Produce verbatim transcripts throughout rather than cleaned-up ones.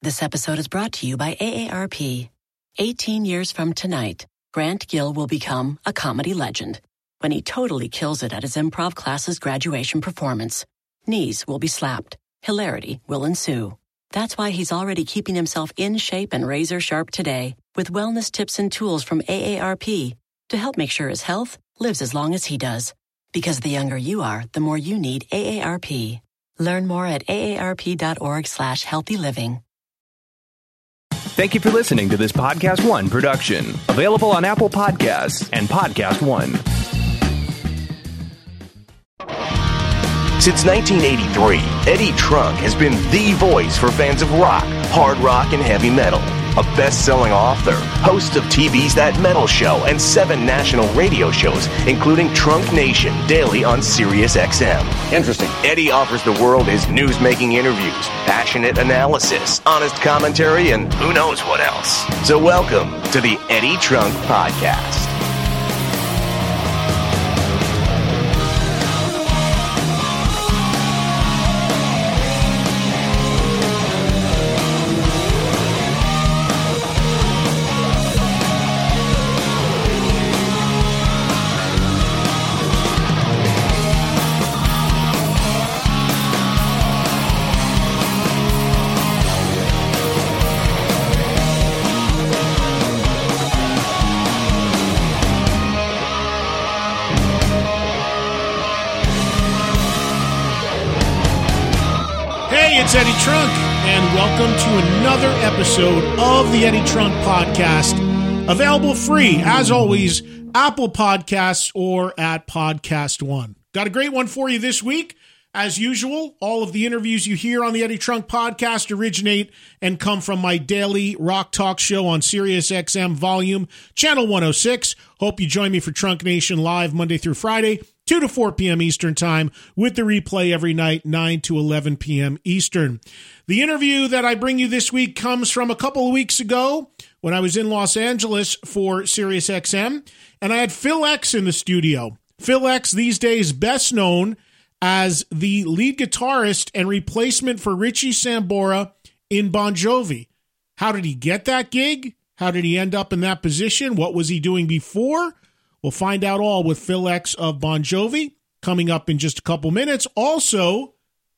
This episode is brought to you by A A R P. eighteen years from tonight, Grant Gill will become a comedy legend when he totally kills it at his improv class's graduation performance. Knees will be slapped. Hilarity will ensue. That's why he's already keeping himself in shape and razor sharp today with wellness tips and tools from A A R P to help make sure his health lives as long as he does. Because the younger you are, the more you need A A R P. Learn more at aarp.org slash healthy living. Thank you for listening to this Podcast One production. Available on Apple Podcasts and Podcast One. Since nineteen eighty-three, Eddie Trunk has been the voice for fans of rock, hard rock, and heavy metal. A best-selling author, host of T V's That Metal Show and seven national radio shows, including Trunk Nation, daily on Sirius X M. Interesting. Eddie offers the world his news-making interviews, passionate analysis, honest commentary, and who knows what else. So welcome to the Eddie Trunk Podcast. It's Eddie Trunk, and welcome to another episode of the Eddie Trunk Podcast, available free, as always, Apple Podcasts or at Podcast One. Got a great one for you this week. As usual, all of the interviews you hear on the Eddie Trunk Podcast originate and come from my daily rock talk show on Sirius X M Volume, Channel one oh six. Hope you join me for Trunk Nation Live Monday through Friday, two to four p.m. Eastern Time, with the replay every night, nine to eleven p.m. Eastern. The interview that I bring you this week comes from a couple of weeks ago when I was in Los Angeles for Sirius X M, and I had Phil X in the studio. Phil X, these days best known as the lead guitarist and replacement for Richie Sambora in Bon Jovi. How did he get that gig? How did he end up in that position? What was he doing before? We'll find out all with Phil X of Bon Jovi coming up in just a couple minutes. Also,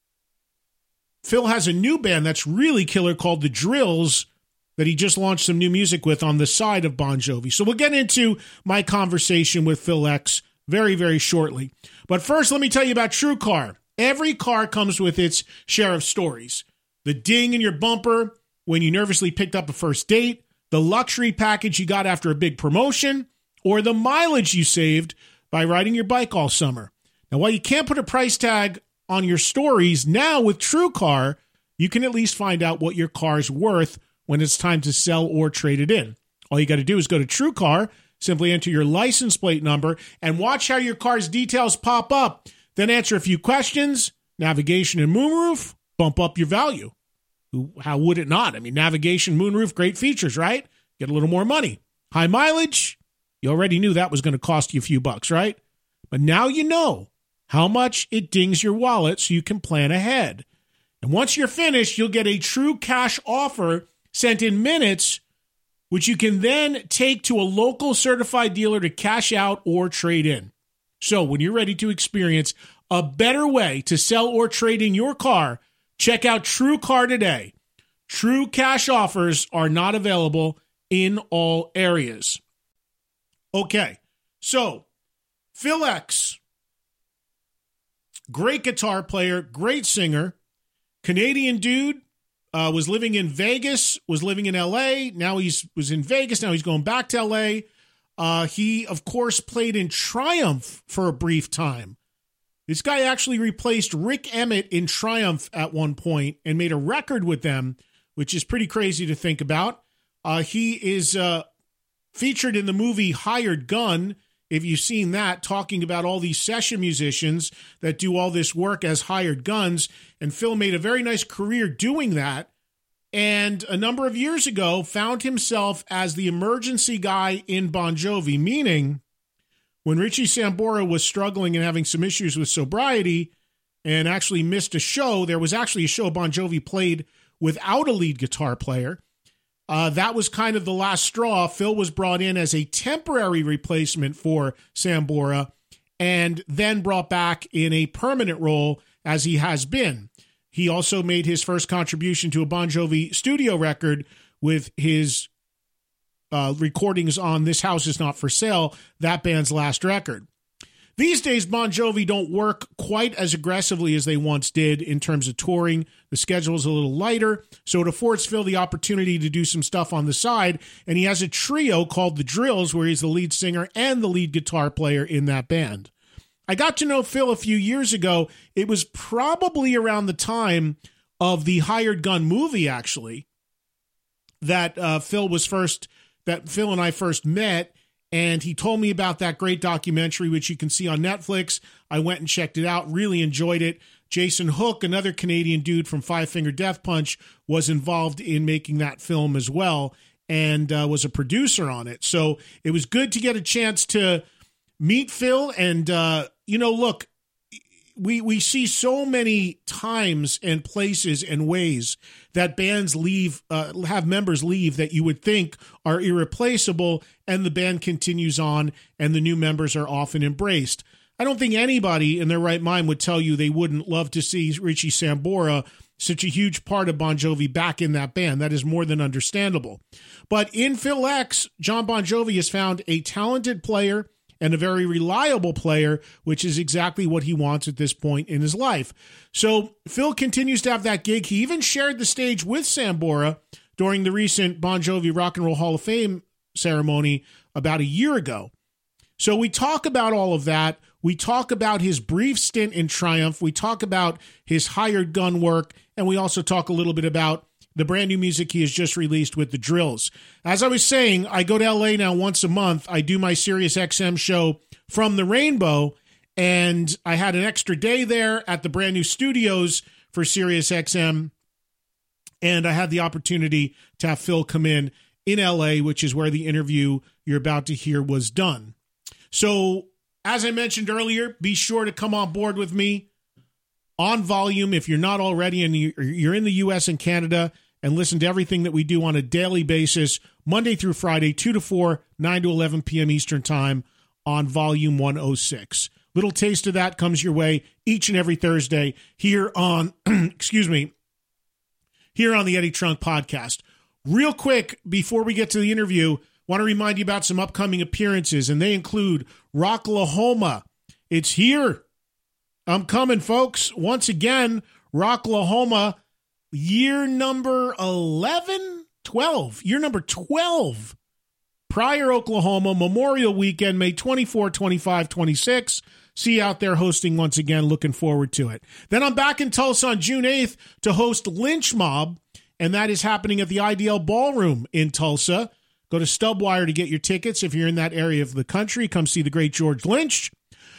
Phil has a new band that's really killer called The Drills that he just launched some new music with on the side of Bon Jovi. So we'll get into my conversation with Phil X very, very shortly. But first, let me tell you about TrueCar. Every car comes with its share of stories. The ding in your bumper when you nervously picked up a first date, the luxury package you got after a big promotion, or the mileage you saved by riding your bike all summer. Now, while you can't put a price tag on your stories, now with TrueCar, you can at least find out what your car's worth when it's time to sell or trade it in. All you got to do is go to TrueCar, simply enter your license plate number, and watch how your car's details pop up. Then answer a few questions, navigation and moonroof, bump up your value. How would it not? I mean, navigation, moonroof, great features, right? Get a little more money. High mileage, you already knew that was going to cost you a few bucks, right? But now you know how much it dings your wallet so you can plan ahead. And once you're finished, you'll get a true cash offer sent in minutes, which you can then take to a local certified dealer to cash out or trade in. So when you're ready to experience a better way to sell or trade in your car, check out TrueCar today. True cash offers are not available in all areas. Okay, so Phil X, great guitar player, great singer, Canadian dude, uh, was living in Vegas, was living in L A. Now he's was in Vegas. Now he's going back to L A. Uh, he, of course, played in Triumph for a brief time. This guy actually replaced Rick Emmett in Triumph at one point and made a record with them, which is pretty crazy to think about. Uh, he is uh, featured in the movie Hired Gun, if you've seen that, talking about all these session musicians that do all this work as hired guns. And Phil made a very nice career doing that. And a number of years ago, found himself as the emergency guy in Bon Jovi, meaning when Richie Sambora was struggling and having some issues with sobriety and actually missed a show, there was actually a show Bon Jovi played without a lead guitar player. Uh, that was kind of the last straw. Phil was brought in as a temporary replacement for Sambora and then brought back in a permanent role as he has been. He also made his first contribution to a Bon Jovi studio record with his uh, recordings on This House Is Not For Sale, that band's last record. These days, Bon Jovi don't work quite as aggressively as they once did in terms of touring. The schedule is a little lighter, so it affords Phil the opportunity to do some stuff on the side, and he has a trio called The Drills, where he's the lead singer and the lead guitar player in that band. I got to know Phil a few years ago. It was probably around the time of the Hired Gun movie, actually, that uh, Phil was first, that Phil and I first met. And he told me about that great documentary, which you can see on Netflix. I went and checked it out, really enjoyed it. Jason Hook, another Canadian dude from Five Finger Death Punch, was involved in making that film as well and uh, was a producer on it. So it was good to get a chance to meet Phil. And, uh, you know, look, we we see so many times and places and ways that bands leave, uh, have members leave that you would think are irreplaceable, and the band continues on, and the new members are often embraced. I don't think anybody in their right mind would tell you they wouldn't love to see Richie Sambora, such a huge part of Bon Jovi, back in that band. That is more than understandable. But in Phil X, John Bon Jovi has found a talented player and a very reliable player, which is exactly what he wants at this point in his life. So Phil continues to have that gig. He even shared the stage with Sambora during the recent Bon Jovi Rock and Roll Hall of Fame ceremony about a year ago. So we talk about all of that. We talk about his brief stint in Triumph. We talk about his Hired Gun work, and we also talk a little bit about the brand new music he has just released with The Drills. As I was saying, I go to L A now once a month. I do my Sirius X M show from the Rainbow, and I had an extra day there at the brand new studios for Sirius X M, and I had the opportunity to have Phil come in in L A, which is where the interview you're about to hear was done. So, as I mentioned earlier, be sure to come on board with me on Volume if you're not already, and you're in the U S and Canada, and listen to everything that we do on a daily basis, Monday through Friday, two to four, nine to eleven p.m. Eastern Time on Volume one oh six. Little taste of that comes your way each and every Thursday here on, excuse me, here on the Eddie Trunk Podcast. Real quick, before we get to the interview, want to remind you about some upcoming appearances, and they include Rocklahoma. It's here. I'm coming, folks. Once again, Rocklahoma, year number eleven, twelve, year number twelve. Pryor, Oklahoma, Memorial Weekend, May twenty-fourth, twenty-fifth, twenty-sixth. See you out there hosting once again. Looking forward to it. Then I'm back in Tulsa on June eighth to host Lynch Mob, and that is happening at the I D L Ballroom in Tulsa. Go to Stubwire to get your tickets if you're in that area of the country. Come see the great George Lynch.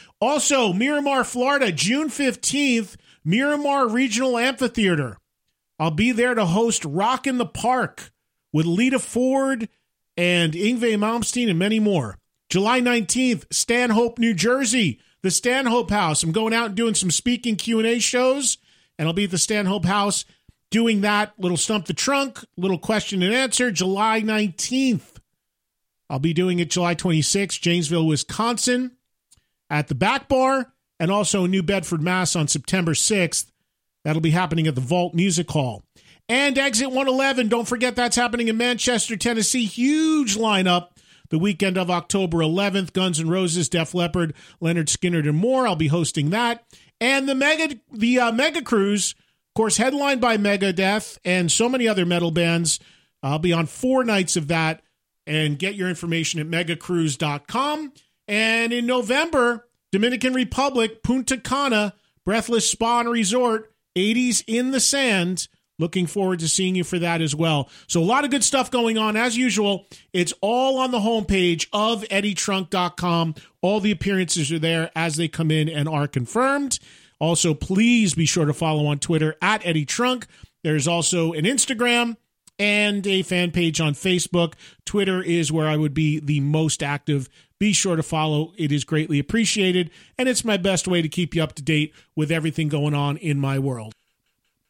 Also, Miramar, Florida, June fifteenth, Miramar Regional Amphitheater. I'll be there to host Rock in the Park with Lita Ford and Yngwie Malmsteen and many more. July nineteenth, Stanhope, New Jersey, the Stanhope House. I'm going out and doing some speaking Q and A shows, and I'll be at the Stanhope House doing that little Stump the Trunk, little question and answer, July nineteenth. I'll be doing it July twenty-sixth, Janesville, Wisconsin, at the Back Bar, and also New Bedford, Mass on September sixth. That'll be happening at the Vault Music Hall. And Exit one eleven, don't forget that's happening in Manchester, Tennessee. Huge lineup the weekend of October eleventh. Guns N' Roses, Def Leppard, Leonard Skinner, and more. I'll be hosting that. And the Mega, the uh, Mega Cruise, of course, headlined by Megadeth and so many other metal bands. I'll be on four nights of that, and get your information at mega cruise dot com. And in November, Dominican Republic, Punta Cana, Breathless Spa and Resort, eighties in the Sand. Looking forward to seeing you for that as well. So a lot of good stuff going on. As usual, it's all on the homepage of eddie trunk dot com. All the appearances are there as they come in and are confirmed. Also, please be sure to follow on Twitter at Eddie Trunk. There's also an Instagram and a fan page on Facebook. Twitter is where I would be the most active. Be sure to follow. It is greatly appreciated, and it's my best way to keep you up to date with everything going on in my world.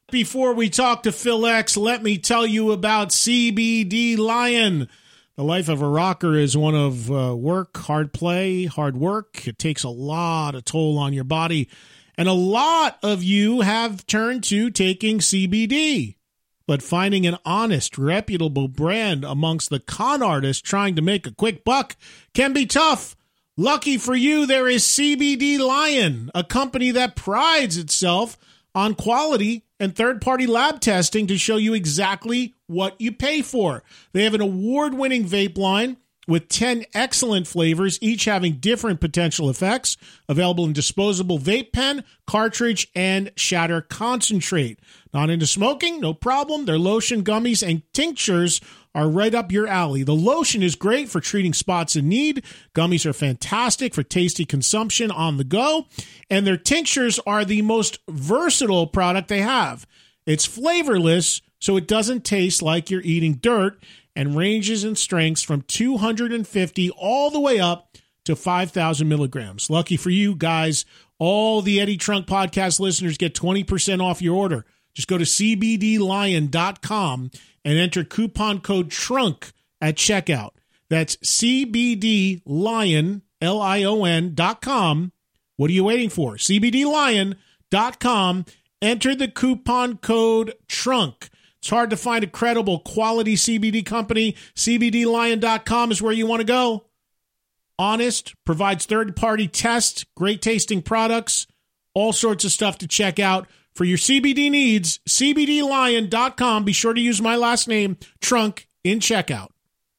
Before we talk to Phil X, let me tell you about C B D Lion. The life of a rocker is one of uh, work, hard play, hard work. It takes a lot of toll on your body. And a lot of you have turned to taking C B D. But finding an honest, reputable brand amongst the con artists trying to make a quick buck can be tough. Lucky for you, there is C B D Lion, a company that prides itself on quality and third-party lab testing to show you exactly what you pay for. They have an award-winning vape line with ten excellent flavors, each having different potential effects, available in disposable vape pen, cartridge, and shatter concentrate. Not into smoking? No problem. Their lotion, gummies, and tinctures are right up your alley. The lotion is great for treating spots in need. Gummies are fantastic for tasty consumption on the go. And their tinctures are the most versatile product they have. It's flavorless, so it doesn't taste like you're eating dirt, and ranges in strengths from two hundred fifty all the way up to five thousand milligrams. Lucky for you guys, all the Eddie Trunk Podcast listeners get twenty percent off your order. Just go to C B D lion dot com and enter coupon code TRUNK at checkout. That's C B D lion, L I O N dot com. What are you waiting for? C B D lion dot com. Enter the coupon code TRUNK. It's hard to find a credible quality C B D company. C B D lion dot com is where you want to go. Honest, provides third-party tests, great tasting products, all sorts of stuff to check out. For your C B D needs, C B D lion dot com. Be sure to use my last name, Trunk, in checkout.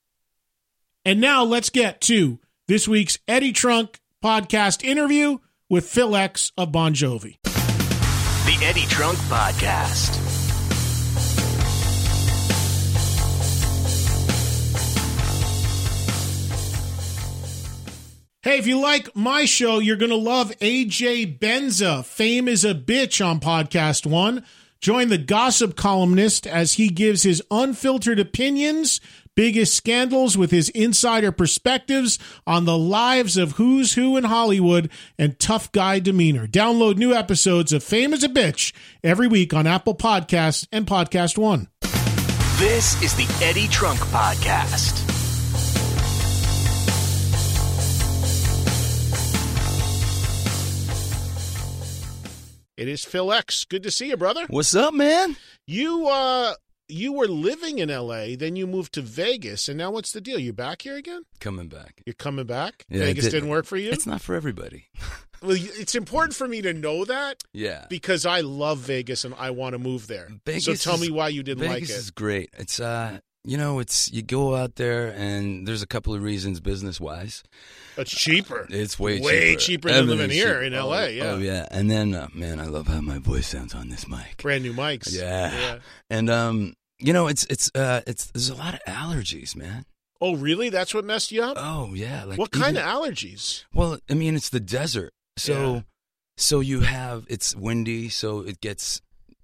And now let's get to this week's Eddie Trunk Podcast interview with Phil X of Bon Jovi. The Eddie Trunk Podcast. Hey, if you like my show, you're going to love A J Benza. Fame is a bitch on Podcast One. Join the gossip columnist as he gives his unfiltered opinions, biggest scandals with his insider perspectives on the lives of who's who in Hollywood and tough guy demeanor. Download new episodes of Fame is a Bitch every week on Apple Podcasts and Podcast One. This is the Eddie Trunk Podcast. It is Phil X. Good to see you, brother. What's up, man? You uh, you were living in L A, then you moved to Vegas, and now what's the deal? You back here again? Coming back. You're coming back? Yeah, Vegas did, didn't work for you? It's not for everybody. Well, it's important for me to know that. Yeah. Because I love Vegas and I want to move there. Vegas so tell is, me why you didn't Vegas like it. Vegas is great. It's uh, you know, it's you go out there and there's a couple of reasons business wise. It's cheaper. It's way, way cheaper. cheaper than living here cheap. in L A. Oh, yeah. Oh yeah. And then, uh, man, I love how my voice sounds on this mic. Brand new mics. Yeah. yeah. And um, you know, it's it's uh, it's there's a lot of allergies, man. Oh really? That's what messed you up? Oh yeah. Like what even, kind of allergies? Well, I mean, it's the desert, so yeah. so you have it's windy, so it gets.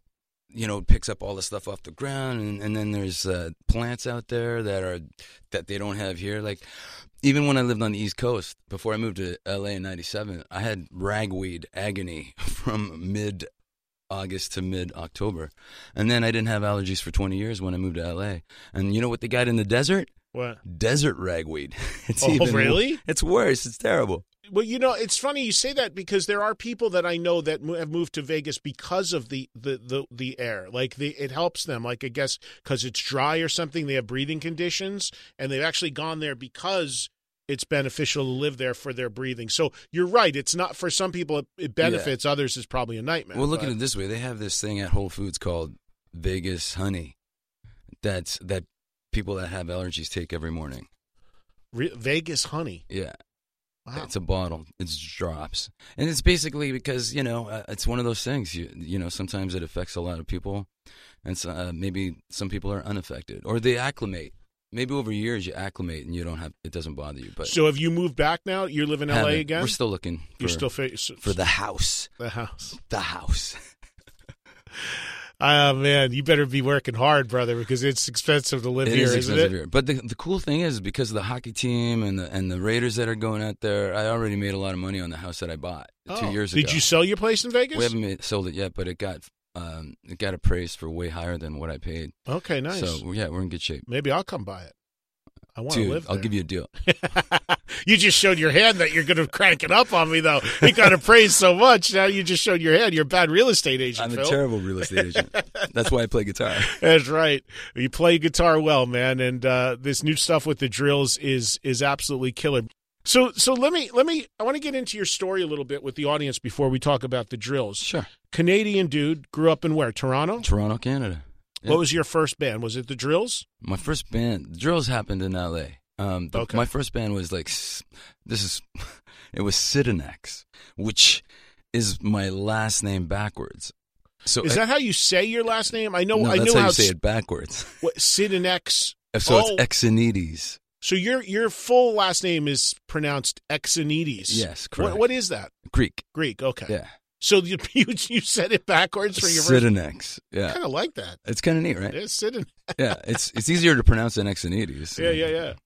You know, it picks up all the stuff off the ground, and, and then there's uh, plants out there that are that they don't have here. Like, even when I lived on the East Coast, before I moved to L A in ninety-seven, I had ragweed agony from mid-August to mid-October. And then I didn't have allergies for twenty years when I moved to L A. And you know what they got in the desert? What? Desert ragweed. It's oh, even, really? It's worse. It's terrible. Well, you know, it's funny you say that because there are people that I know that have moved to Vegas because of the the, the, the air. Like, the, it helps them. Like, I guess because it's dry or something, they have breathing conditions, and they've actually gone there because it's beneficial to live there for their breathing. So you're right. It's not for some people it, it benefits. Yeah. Others is probably a nightmare. Well, look but. at it this way. They have this thing at Whole Foods called Vegas honey that's that people that have allergies take every morning. Re- Vegas honey? Yeah. Wow. It's a bottle. It's drops. And it's basically because, you know, uh, it's one of those things. You you know, sometimes it affects a lot of people, and so, uh, maybe some people are unaffected. Or they acclimate. Maybe over years you acclimate and you don't have it doesn't bother you. But so have you moved back now? You live in L A again? We're still looking for, You're still fa- for the house. The house. The house. Oh, uh, man, you better be working hard, brother, because it's expensive to live it here, is isn't expensive it? Here. But the the cool thing is, because of the hockey team and the and the Raiders that are going out there, I already made a lot of money on the house that I bought oh. two years ago. Did you sell your place in Vegas? We haven't made, sold it yet, but it got um, it got appraised for way higher than what I paid. Okay, nice. So yeah, we're in good shape. Maybe I'll come by it. I want to Dude, live there. I'll give you a deal. You just showed your hand that you're going to crank it up on me, though. You got appraised so much. Now you just showed your hand. You're a bad real estate agent, I'm Phil. a terrible real estate agent. That's why I play guitar. That's right. You play guitar well, man, and uh, this new stuff with the drills is is absolutely killer. So so let me let me I want to get into your story a little bit with the audience before we talk about the drills. Sure. Canadian dude, grew up in where? Toronto? Toronto, Canada. Yeah. What was your first band? Was it the Drills? My first band, the Drills happened in L A. Um, the, Okay. My first band was like, s- this is, it was Sidonex, which is my last name backwards. So Is I- that how you say your last name? I know no, I that's know how how you say s- it backwards. What Sid and X. So Oh. it's Exonides. So your your full last name is pronounced Exonides. Yes, What, correct. what is that? Greek. Greek. Okay. Yeah. So you you, you said it backwards for your first. Sidonex. Yeah. Kind of like that. It's kind of neat, right? Yeah, Sid and Yeah. It's it's easier to pronounce than Exonides. yeah, yeah, yeah.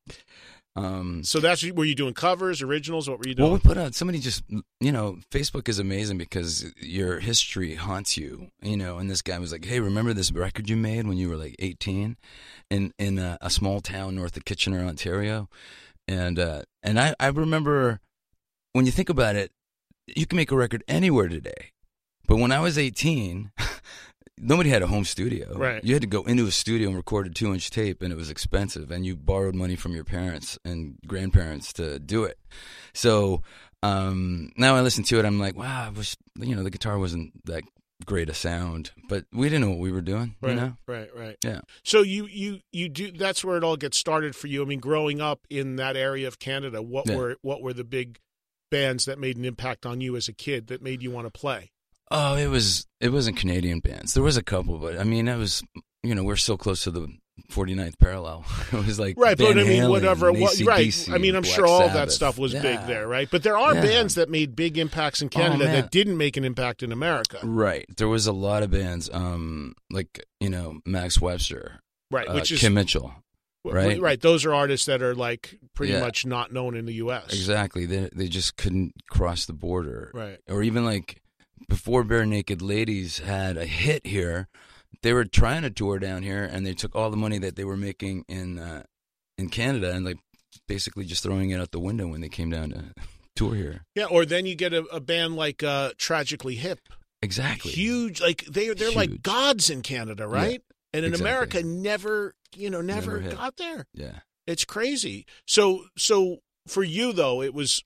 Um, So that's were you doing covers, originals? What were you doing? Well, we put out somebody just you know Facebook is amazing because your history haunts you, you know. And this guy was like, "Hey, remember this record you made when you were like eighteen, in in a, a small town north of Kitchener, Ontario?" And uh, and I I remember when you think about it, you can make a record anywhere today, but when I was eighteen. Nobody had a home studio. Right. You had to go into a studio and record a two-inch tape, and it was expensive, and you borrowed money from your parents and grandparents to do it. So um, now I listen to it, I'm like, wow, I wish, you know, the guitar wasn't that great a sound, but we didn't know what we were doing, Right, you know? right, right. Yeah. So you, you, you do. That's where it all gets started for you. I mean, growing up in that area of Canada, what Yeah. were what were the big bands that made an impact on you as a kid that made you want to play? Oh, it was, it wasn't Canadian bands. There was a couple, but I mean, it was, you know, we're so close to the forty-ninth parallel. It was like Right, Van but I mean, Halen whatever. and What, right. A C D I mean, and I'm Black sure all of that Sabbath. stuff was big Yeah. there, right? But there are Yeah. bands that made big impacts in Canada man. that didn't make an impact in America. Right. There was a lot of bands, um, like, you know, Max Webster, Right, uh, which is Kim Mitchell. right? Right. Those are artists that are like pretty Yeah. much not known in the U S. Exactly. They they just couldn't cross the border. Right. Or even like before Bare Naked Ladies had a hit here, they were trying to tour down here, and they took all the money that they were making in uh, in Canada and like basically just throwing it out the window when they came down to tour here. Yeah. Or then you get a, a band like uh, Tragically Hip. Exactly. Huge. Like they they're like Huge. gods in Canada, right? And in exactly. America, never you know never, Never hit. got there. Yeah. It's crazy. So so for you though, it was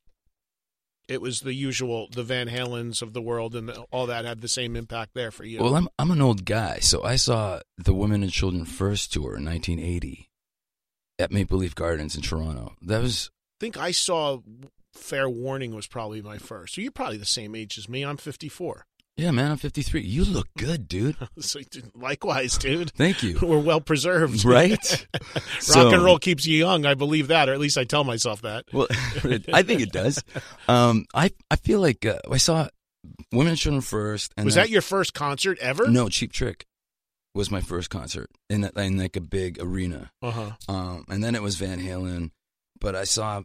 it was the usual the Van Halens of the world and all that had the same impact there for you. Well, I'm I'm an old guy, so I saw the Women and Children First tour in nineteen eighty at Maple Leaf Gardens in Toronto. That was I think I saw Fair Warning was probably my first. So you're probably the same age as me. I'm fifty-four. yeah, man. I'm fifty-three. You look good, dude. So likewise, dude. Thank you. We're well preserved. Right? Rock and roll keeps you young. I believe that, or at least I tell myself that. Well, I think it does. Um, I I feel like uh, I saw Women and Children First. And Was then- that your first concert ever? No, Cheap Trick was my first concert in in like a big arena. Uh huh. Um, and then it was Van Halen, but I saw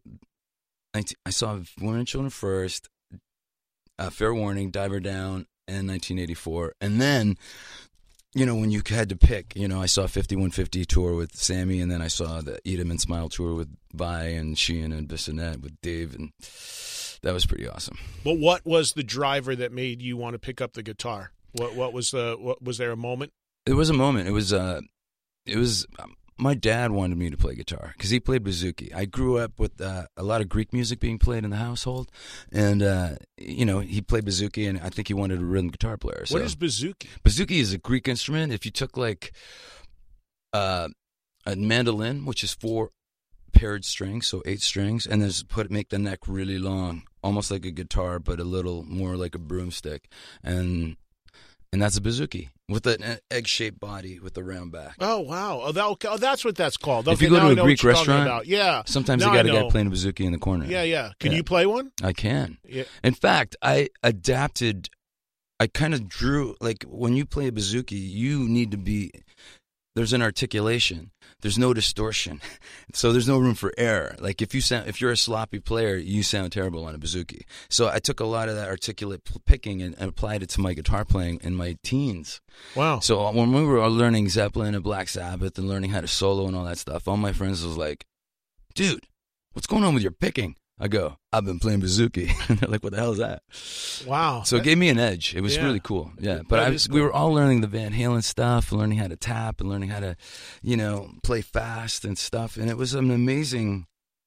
I saw Women and Children First, uh, Fair Warning, Diver Down, and nineteen eighty-four, and then. You know, when you had to pick, you know, I saw fifty-one fifty tour with Sammy, and then I saw the Eat 'em and Smile tour with Vi and Sheehan and Bissonette with Dave, and that was pretty awesome. But what was the driver that made you want to pick up the guitar? What what was the what was there a moment? There was a moment. It was, uh, it was. Um, my dad wanted me to play guitar because he played bouzouki. I grew up with uh, a lot of Greek music being played in the household, and uh, you know, he played bouzouki, and I think he wanted a rhythm guitar player. So. What is bouzouki? Bouzouki is a Greek instrument. If you took like uh, a mandolin, which is four paired strings, so eight strings, and then just put make the neck really long, almost like a guitar, but a little more like a broomstick, and and that's a bouzouki with an egg-shaped body with a round back. Oh wow! Oh, that, oh that's what that's called. If Okay, you go now to I a know Greek what you're talking restaurant, about. Yeah. Sometimes Now they got I a guy know. playing a bouzouki in the corner. Yeah, yeah. Can Yeah. you play one? I can. Yeah. In fact, I adapted. I kind of drew like when you play a bouzouki, you need to be there's an articulation. There's no distortion. So there's no room for error. Like if you sound, if you're a sloppy player, you sound terrible on a bouzouki. So I took a lot of that articulate p- picking and, and applied it to my guitar playing in my teens. Wow. So when we were learning Zeppelin and Black Sabbath and learning how to solo and all that stuff, all my friends was like, dude, what's going on with your picking? I go, I've been playing bouzouki. And they're like, what the hell is that? Wow. So it gave me an edge. It was Yeah. really cool. Yeah. But I was, cool. we were all learning the Van Halen stuff, learning how to tap and learning how to, you know, play fast and stuff. And it was an amazing,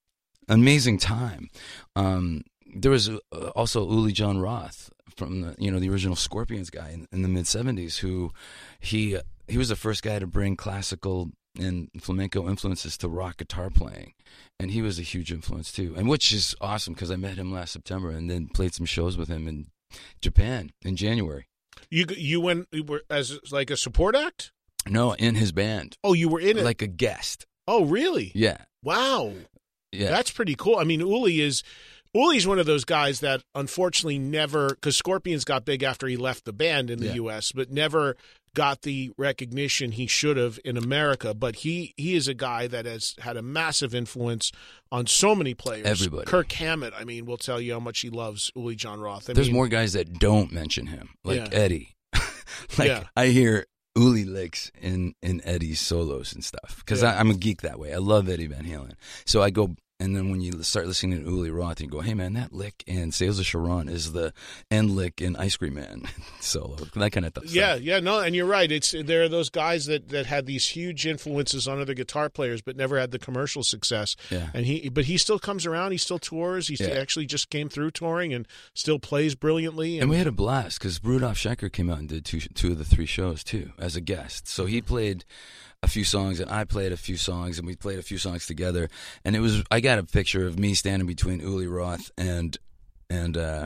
amazing time. Um, there was uh, also Uli John Roth from the, you know, the original Scorpions guy in, in the mid seventies who he, uh, he was the first guy to bring classical and flamenco influences to rock guitar playing, and he was a huge influence too, and which is awesome because I met him last September and then played some shows with him in Japan in January. You you went you were as like a support act? No, in his band. Oh, you were in it? Like a guest. Oh, really? Yeah. Wow. Yeah. That's pretty cool. I mean, Uli is Uli's one of those guys that unfortunately never, because Scorpions got big after he left the band in the Yeah. U S, but never got the recognition he should have in America. But he, he is a guy that has had a massive influence on so many players. Everybody. Kirk Hammett, I mean, will tell you how much he loves Uli John Roth. I There's mean, more guys that don't mention him, like Yeah. Eddie. like Yeah. I hear Uli licks in, in Eddie's solos and stuff because Yeah. I'm a geek that way. I love Eddie Van Halen. So I go, and then when you start listening to Uli Roth, you go, hey man, that lick in Sales of Sharon is the end lick in Ice Cream Man solo, that kind of stuff. Yeah, yeah, no, and you're right. It's there are those guys that, that had these huge influences on other guitar players, but never had the commercial success. Yeah. And he, but he still comes around. He still tours. He Yeah. actually just came through touring and still plays brilliantly. And we had a blast because Rudolf Schenker came out and did two two of the three shows too as a guest. So he played a few songs and I played a few songs and we played a few songs together. And it was I got a picture of me standing between Uli Roth and and uh,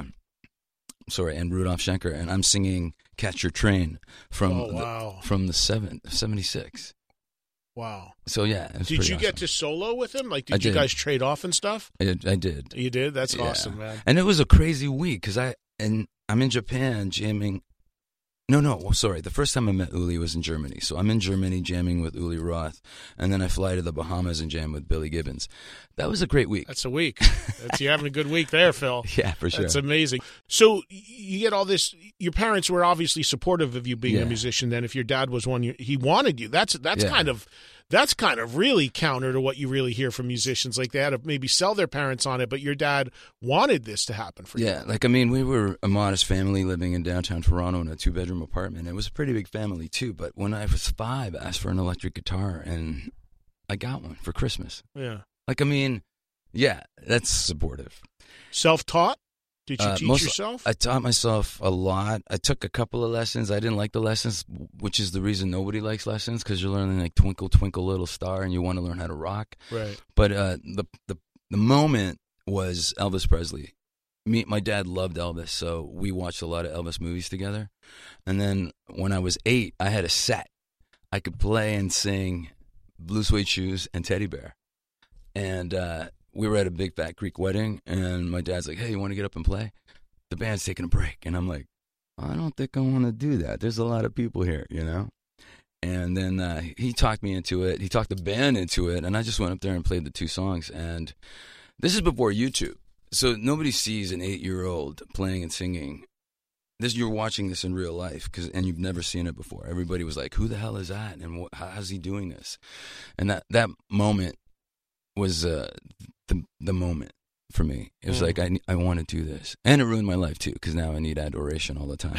sorry and Rudolf Schenker, and I'm singing "Catch Your Train" from Oh, wow. the, from the seven seventy-six. Wow. So yeah, it was Did pretty you get awesome. to solo with him? Like, did, I you did. guys trade off and stuff? I, I did. You did. That's Yeah. awesome, man. And it was a crazy week because I and I'm in Japan jamming. No, no, sorry. The first time I met Uli was in Germany. So I'm in Germany jamming with Uli Roth, and then I fly to the Bahamas and jam with Billy Gibbons. That was a great week. That's a week. That's you having a good week there, Phil. Yeah, for sure. That's amazing. So you get all this. Your parents were obviously supportive of you being Yeah. a musician. Then, if your dad was one, you, he wanted you. That's that's Yeah. kind of that's kind of really counter to what you really hear from musicians. Like they had to maybe sell their parents on it, but your dad wanted this to happen for you. Yeah, like, I mean, we were a modest family living in downtown Toronto in a two-bedroom apartment. It was a pretty big family, too. But when I was five, I asked for an electric guitar, and I got one for Christmas. Yeah. Like, I mean, yeah, that's supportive. Self-taught? Did you Uh, teach most- yourself? I taught myself a lot. I took a couple of lessons. I didn't like the lessons, which is the reason nobody likes lessons, because you're learning like Twinkle, Twinkle, Little Star, and you want to learn how to rock. right. But uh, the, the the moment was Elvis Presley. Me, my dad loved Elvis, so we watched a lot of Elvis movies together. And then when I was eight, I had a set. I could play and sing Blue Suede Shoes and Teddy Bear. And uh, we were at a big fat Greek wedding, and my dad's like, hey, you want to get up and play? The band's taking a break. And I'm like, I don't think I want to do that. There's a lot of people here, you know? And then uh, he talked me into it. He talked the band into it, and I just went up there and played the two songs. And this is before YouTube. So nobody sees an eight-year-old playing and singing. This You're watching this in real life, 'cause, and you've never seen it before. Everybody was like, who the hell is that? And wh- how's he doing this? And that, that moment was uh, the the moment for me. It was Mm. like, I, I want to do this. And it ruined my life, too, because now I need adoration all the time.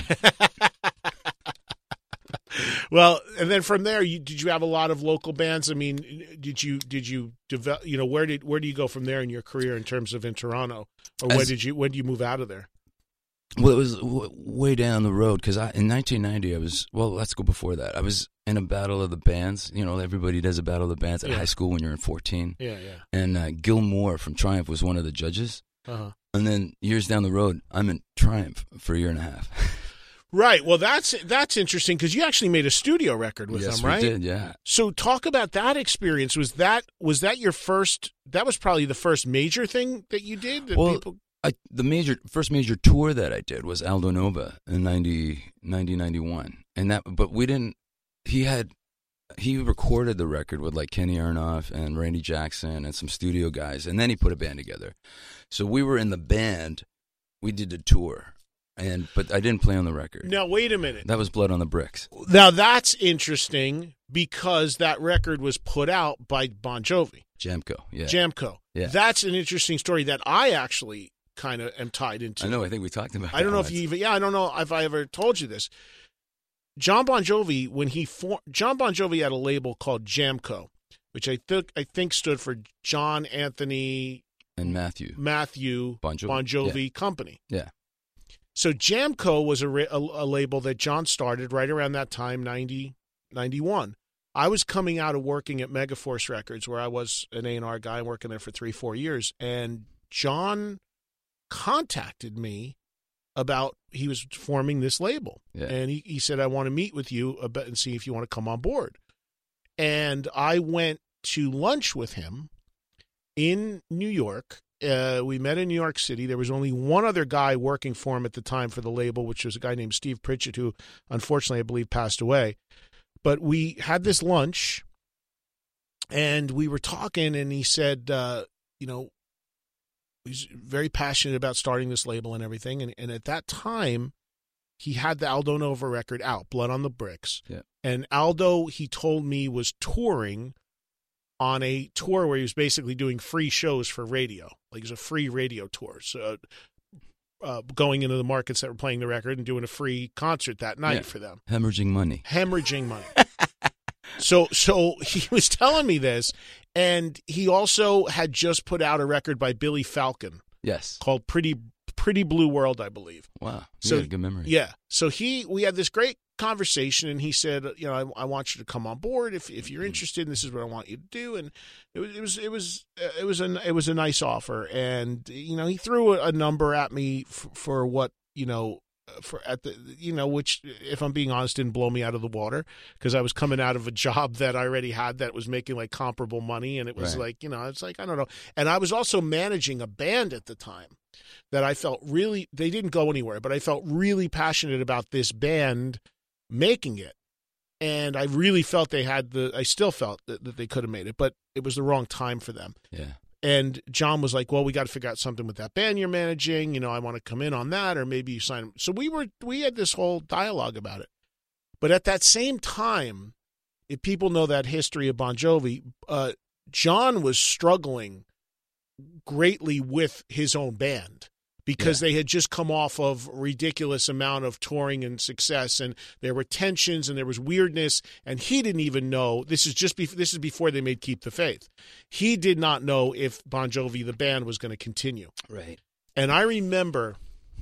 Well, and then from there, you, did you have a lot of local bands? I mean, did you did you develop? You know, where did where do you go from there in your career in terms of in Toronto, or when As- did you when did you move out of there? Well, it was w- way down the road because I, in nineteen ninety, I was, well, let's go before that. I was in a battle of the bands. You know, everybody does a battle of the bands at Yeah. high school when you're in fourteen. Yeah, yeah. And uh, Gil Moore from Triumph was one of the judges. Uh-huh. And then years down the road, I'm in Triumph for a year and a half. Right. Well, that's that's interesting because you actually made a studio record with yes, them, right? we did, yeah. So talk about that experience. Was that was that your first? That was probably the first major thing that you did. That Well, people, I, the major first major tour that I did was Aldo Nova in ninety, ninety, ninety-one. And that, but we didn't, he had, he recorded the record with like Kenny Aronoff and Randy Jackson and some studio guys, and then he put a band together. So we were in the band. We did a tour, and but I didn't play on the record. Now, wait a minute. That was Blood on the Bricks. Now, that's interesting because that record was put out by Bon Jovi. Jamco, yeah. Jamco. Yeah. That's an interesting story that I actually kind of am tied into. I know. I think we talked about. I don't that know once. if you even. Yeah, I don't know if I ever told you this. John Bon Jovi, when he for, John Bon Jovi had a label called Jamco, which I think I think stood for John Anthony and Matthew Matthew Bon Jovi, Bon Jovi yeah. Company. Yeah. So Jamco was a, a, a label that John started right around that time, ninety, ninety-one. I was coming out of working at Megaforce Records, where I was an A and R guy working there for three, four years, and John contacted me about he was forming this label. Yeah. And he, he said, I want to meet with you about, and see if you want to come on board. And I went to lunch with him in New York. Uh, we met in New York City. There was only one other guy working for him at the time for the label, which was a guy named Steve Pritchett, who unfortunately I believe passed away. But we had this lunch, and we were talking, and he said, uh, you know, he's very passionate about starting this label and everything. And, and at that time, he had the Aldo Nova record out, Blood on the Bricks. Yeah. And Aldo, he told me, was touring on a tour where he was basically doing free shows for radio. Like it was a free radio tour. So uh, going into the markets that were playing the record and doing a free concert that night yeah. for them. Hemorrhaging money. Hemorrhaging money. So so he was telling me this, and he also had just put out a record by Billy Falcon. Yes. Called Pretty Pretty Blue World, I believe. Wow. So yeah, good memory. Yeah. So he we had this great conversation, and he said, you know, I, I want you to come on board if if you're interested, and this is what I want you to do. And it was it was it was it was a it was a nice offer, and you know, he threw a, a number at me f- for what you know. For at the you know which if I'm being honest didn't blow me out of the water, because I was coming out of a job that I already had that was making like comparable money, and it was right. like you know it's like I don't know, and I was also managing a band at the time that I felt really they didn't go anywhere, but I felt really passionate about this band making it, and I really felt they had the I still felt that, that they could have made it, but it was the wrong time for them. Yeah. And John was like, well, we got to figure out something with that band you're managing. You know, I want to come in on that, or maybe you sign them. So we were, we had this whole dialogue about it. But at that same time, if people know that history of Bon Jovi, uh, John was struggling greatly with his own band because yeah. they had just come off of a ridiculous amount of touring and success, and there were tensions and there was weirdness, and he didn't even know. This is just before, this is before they made Keep the Faith. He did not know if Bon Jovi, the band, was going to continue. Right. And I remember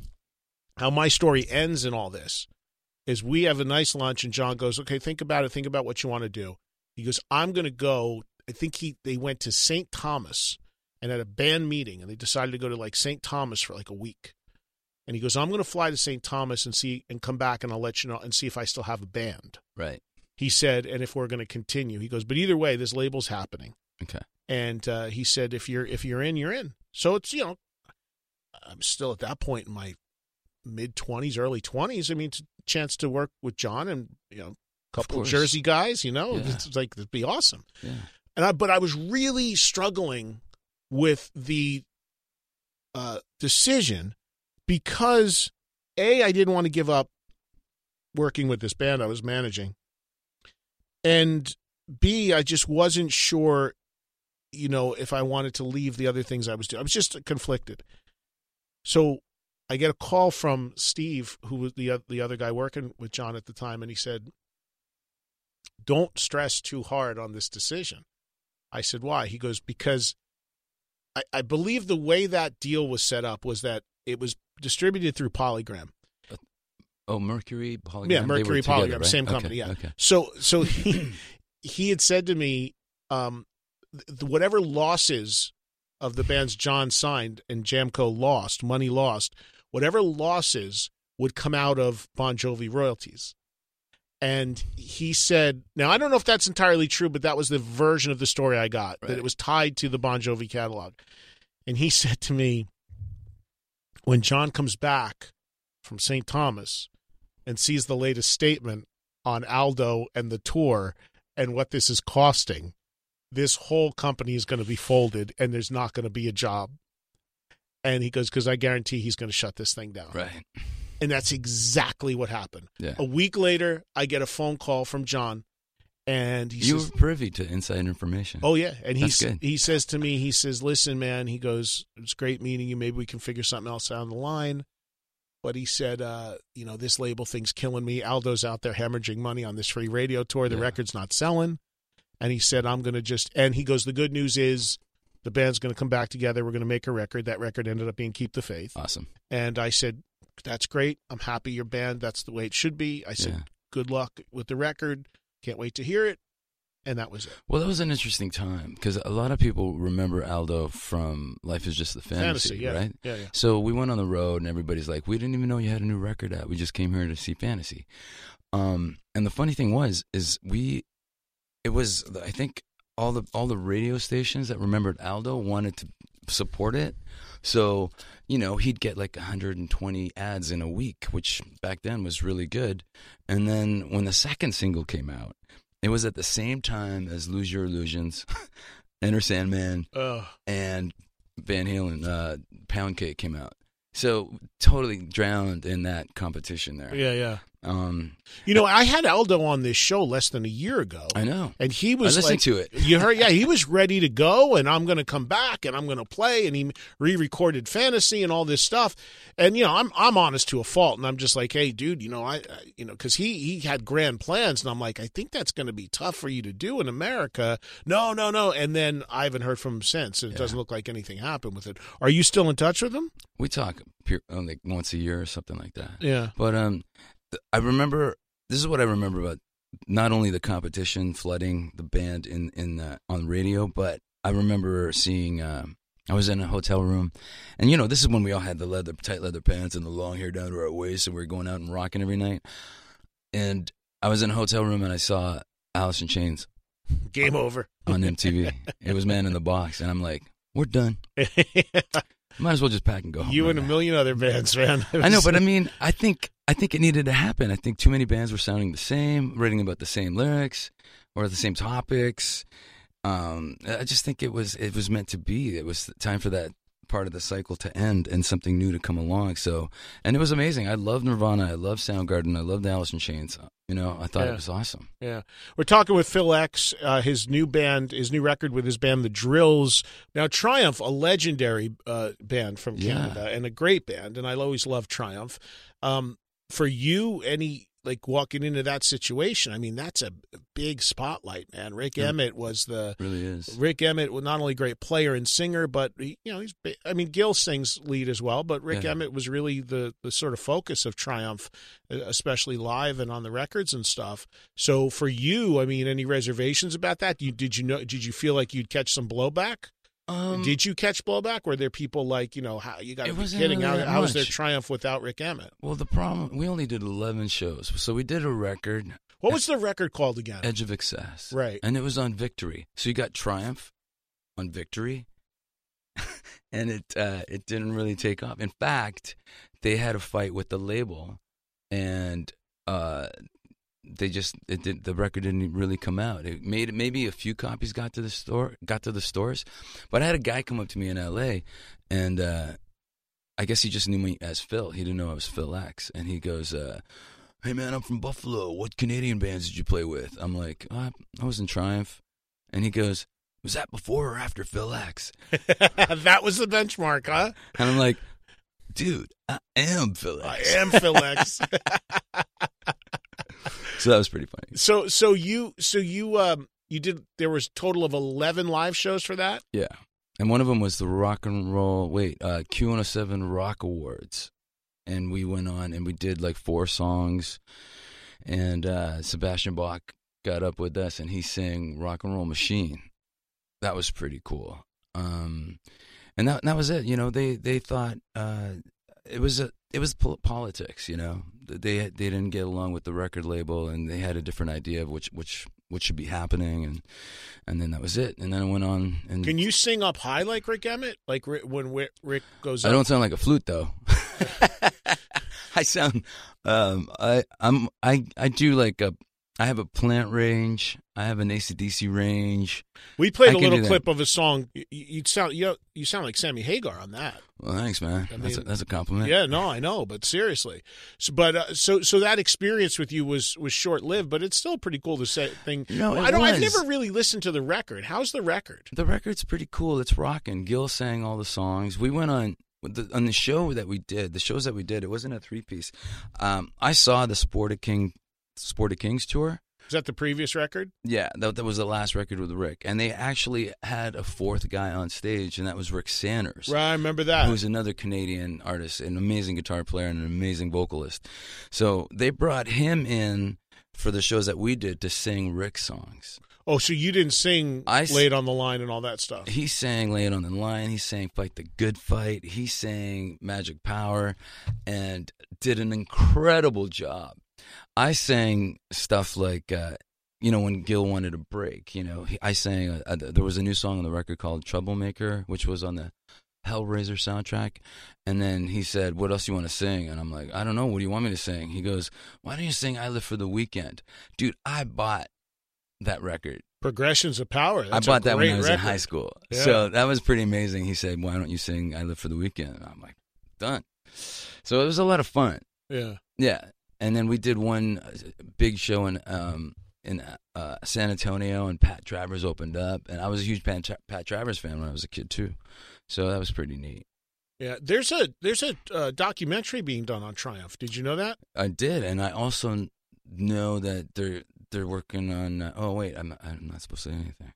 how my story ends in all this is we have a nice lunch, and John goes, okay, think about it. Think about what you want to do. He goes, I'm going to go. I think he they went to Saint Thomas and had a band meeting, and they decided to go to like Saint Thomas for like a week. And he goes, I'm going to fly to Saint Thomas and see and come back, and I'll let you know and see if I still have a band. Right. He said, and if we're going to continue. He goes, but either way, this label's happening. Okay. And uh, he said, if you're if you're in, you're in. So it's, you know, I'm still at that point in my mid-twenties, early twenties. I mean, it's a chance to work with John and, you know, a couple of, of Jersey guys, you know. Yeah. It's like, it'd be awesome. Yeah. And I, but I was really struggling with the uh, decision because, A, I didn't want to give up working with this band I was managing. And B, I just wasn't sure, you know, if I wanted to leave the other things I was doing. I was just conflicted. So I get a call from Steve, who was the, the other guy working with John at the time, and he said, don't stress too hard on this decision. I said, why? He goes, because I, I believe the way that deal was set up was that it was distributed through Polygram. Uh, oh, Mercury, Polygram? Yeah, Mercury, Polygram, together, right? same Okay, company, yeah. Okay. So so he, he had said to me, um, th- whatever losses of the bands John signed and Jamco lost, money lost, whatever losses would come out of Bon Jovi royalties. And he said, now I don't know if that's entirely true, but that was the version of the story I got, right. That it was tied to the Bon Jovi catalog. And he said to me, when John comes back from Saint Thomas and sees the latest statement on Aldo and the tour and what this is costing, this whole company is going to be folded and there's not going to be a job. And he goes, because I guarantee he's going to shut this thing down. Right. And that's exactly what happened. Yeah. A week later, I get a phone call from John, and he you says, were privy to inside information. "Oh yeah," and That's he good. he says to me, he says, "Listen, man," he goes, "It's great meeting you. Maybe we can figure something else down the line." But he said, uh, "You know, this label thing's killing me. Aldo's out there hemorrhaging money on this free radio tour. The Yeah. record's not selling." And he said, "I'm going to just," and he goes, "The good news is the band's going to come back together. We're going to make a record." That record ended up being "Keep the Faith." Awesome. And I said, "That's great. I'm happy your band. That's the way it should be." I said, Yeah. "Good luck with the record. Can't wait to hear it." And that was it. Well, that was an interesting time because a lot of people remember Aldo from Life is Just the Fantasy, Fantasy, yeah. right? Yeah, yeah. So we went on the road and everybody's like, we didn't even know you had a new record out. We just came here to see Fantasy. Um, and the funny thing was, is we, it was, I think all the, all the radio stations that remembered Aldo wanted to support it. So, you know, he'd get like one hundred twenty ads in a week, which back then was really good. And then when the second single came out, it was at the same time as Lose Your Illusions, Enter Sandman, Ugh. and Van Halen, uh, Pound Cake came out. So totally drowned in that competition there. Yeah, yeah. Um, You know, I had Aldo on this show less than a year ago. I know. And he was I listened like, to it. You heard, yeah, he was ready to go, and I'm going to come back, and I'm going to play, and he re-recorded Fantasy and all this stuff. And you know, I'm I'm honest to a fault, and I'm just like, hey, dude, you know, I, I you know, because he he had grand plans, and I'm like, I think that's going to be tough for you to do in America. No, no, no. And then I haven't heard from him since, and it Yeah. doesn't look like anything happened with it. Are you still in touch with him? We talk pure, uh, like once a year or something like that. Yeah. But um, th- I remember. This is what I remember about not only the competition flooding the band in in uh, on radio, but I remember seeing. Uh, I was in a hotel room, and you know, this is when we all had the leather, tight leather pants and the long hair down to our waist, and we were going out and rocking every night. And I was in a hotel room, and I saw Alice in Chains Game over. on M T V. It was Man in the Box, and I'm like, we're done. Might as well just pack and go home. You right and a now. million other bands, man. I know, but I mean, I think I think it needed to happen. I think too many bands were sounding the same, writing about the same lyrics or the same topics. Um, I just think it was it was meant to be. It was time for that part of the cycle to end and something new to come along. So, and it was amazing. I loved Nirvana. I loved Soundgarden. I loved Alice in Chains. You know, I thought Yeah. it was awesome. Yeah. We're talking with Phil X, uh, his new band, his new record with his band, The Drills. Now, Triumph, a legendary uh, band from Yeah. Canada and a great band, and I always love Triumph. Um, for you, any, like, walking into that situation, I mean, that's a big spotlight, man. Rick Yeah. Emmett was the... It really is. Rick Emmett was not only a great player and singer, but he, you know, he's. I mean, Gil sings lead as well, but Rick Yeah. Emmett was really the the sort of focus of Triumph, especially live and on the records and stuff. So for you, I mean, any reservations about that? You, did you know? Did you feel like you'd catch some blowback? Um, did you catch blowback? Were there people like, you know, how you got to It be wasn't kidding? really How, that how was there much. Triumph without Rick Emmett? well, the problem, we only did eleven shows. So we did a record, What was the record called again? Edge of Excess. Right. And it was on Victory. So you got Triumph on Victory, and it uh, it didn't really take off. In fact, they had a fight with the label, and uh, they just it did the record didn't really come out. It made maybe a few copies got to the store, got to the stores, but I had a guy come up to me in L A, and uh, I guess he just knew me as Phil. He didn't know I was Phil X, and he goes, uh, "Hey man, I'm from Buffalo. What Canadian bands did you play with?" I'm like, oh, "I was in Triumph," and he goes, "Was that before or after Phil X?" That was the benchmark, huh? And I'm like, "Dude, I am Phil I X." am Phil X. So that was pretty funny. So so you so you um you did there was a total of eleven live shows for that? Yeah, and one of them was the Rock and Roll. Wait, uh, Q one oh seven Rock Awards, and we went on and we did like four songs, and uh, Sebastian Bach got up with us and he sang Rock and Roll Machine. That was pretty cool. Um, and that that was it. You know, they they thought uh, it was a it was pol- politics. You know, they they didn't get along with the record label, and they had a different idea of which which what should be happening, and and then that was it. And then I went on. And Can you sing up high like Rick Emmett? Like Rick, when Rick, Rick goes I up? don't sound like a flute though. I sound um, I I'm I I do like a I have a plant range. I have an A C D C range. We played I a can little do that. clip of a song. You, you sound you, you sound like Sammy Hagar on that. Well, thanks, man. I that's, a, mean, that's a compliment. Yeah, no, I know, but seriously. So, but uh, so so that experience with you was was short lived, but it's still pretty cool to say thing. No, Well, it I don't. I've was. never really listened to the record. How's the record? The record's pretty cool. It's rocking. Gil sang all the songs. We went on the, on the show that we did. The shows that we did. It wasn't a three piece. Um, I saw the Sport of King, Sport of Kings tour. Is that the previous record? Yeah, that, that was the last record with Rick, and they actually had a fourth guy on stage, and that was Rick Sanders. Right, I remember that. Who's another Canadian artist, an amazing guitar player and an amazing vocalist. So they brought him in for the shows that we did to sing Rick songs. Oh, so you didn't sing I s- "Lay It on the Line" and all that stuff. He sang Lay It on the Line. He sang Fight the Good Fight. He sang Magic Power and did an incredible job. I sang stuff like, uh, you know, when Gil wanted a break, you know, he, I sang, a, a, there was a new song on the record called Troublemaker, which was on the Hellraiser soundtrack. And then he said, what else do you want to sing? And I'm like, I don't know. What do you want me to sing? He goes, why don't you sing I Live for the Weekend? Dude, I bought that record. Progressions of Power. That's I bought a that when great I was record. in high school. Yeah. So that was pretty amazing. He said, why don't you sing I Live for the Weekend? And I'm like, done. So it was a lot of fun. Yeah. Yeah. And then we did one big show in um, in uh, San Antonio, and Pat Travers opened up. And I was a huge Pat, Tra- Pat Travers fan when I was a kid, too. So that was pretty neat. Yeah, there's a there's a uh, documentary being done on Triumph. Did you know that? I did. And I also know that they're they're working on uh, – oh, wait, I'm, I'm not supposed to say anything.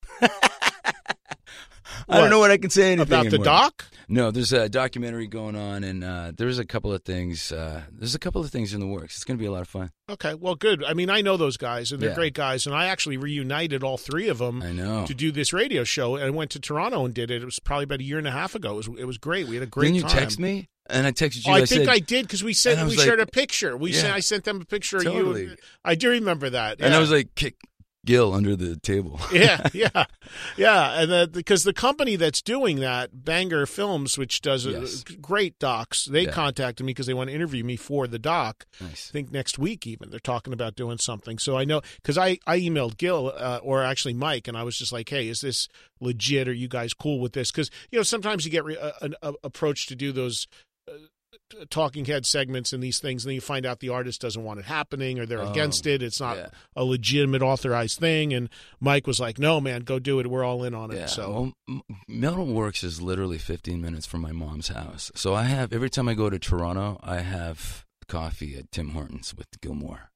I What? don't know what I can say anything About the anymore. doc? No, there's a documentary going on, and uh, there's a couple of things. Uh, there's a couple of things in the works. It's going to be a lot of fun. Okay, well, good. I mean, I know those guys, and they're Yeah. great guys, and I actually reunited all three of them I know. to do this radio show, and went to Toronto and did it. It was probably about a year and a half ago. It was, it was great. We had a great Didn't you time. text me? And I texted you. Oh, I, I think said, I did because we sent and I we was shared a like- picture. We Yeah. sent I sent them a picture of Totally. you. I do remember that. And yeah. I was like, kick Gil under the table. yeah, yeah, yeah, and the, because the company that's doing that, Banger Films, which does a, Yes. great docs, they Yeah. contacted me because they want to interview me for the doc. Nice. I think next week even they're talking about doing something. So I know because I I emailed Gil uh, or actually Mike, and I was just like, hey, is this legit? Are you guys cool with this? Because you know sometimes you get re- a, an a, approach to do those. Uh, talking head segments and these things, and then you find out the artist doesn't want it happening or they're Oh, against it. It's not yeah. a legitimate authorized thing. And Mike was like, no, man, go do it. We're all in on it. Yeah. So Well, M- Metal Works is literally fifteen minutes from my mom's house. So I have, every time I go to Toronto, I have coffee at Tim Hortons with Gilmore.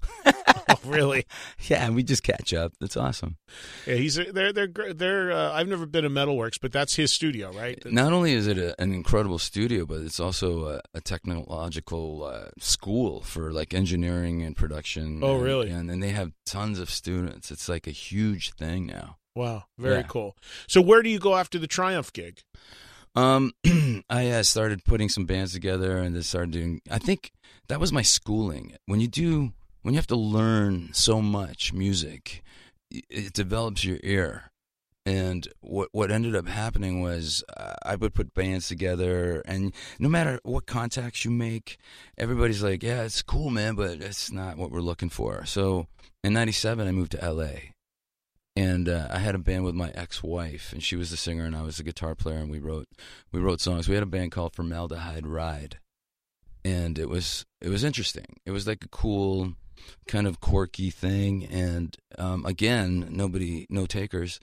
oh, really? Yeah, and we just catch up. That's awesome. Yeah, he's a, they're they're gr- they're. Uh, I've never been to Metalworks, but that's his studio, right? Not only is it a, an incredible studio, but it's also a, a technological uh, school for like engineering and production. Oh, and- really? And then they have tons of students. It's like a huge thing now. Wow, very Yeah. cool. So where do you go after the Triumph gig? Um, I uh, started putting some bands together, and then started doing. I think that was my schooling. When you do, when you have to learn so much music, it- it develops your ear. And what what ended up happening was uh, I would put bands together, and no matter what contacts you make, everybody's like, "Yeah, it's cool, man, but it's not what we're looking for." So in ninety-seven, I moved to L A. And uh, I had a band with my ex-wife, and she was the singer, and I was the guitar player, and we wrote we wrote songs. We had a band called Formaldehyde Ride, and it was it was interesting. It was like a cool, kind of quirky thing, and um, again, nobody, no takers.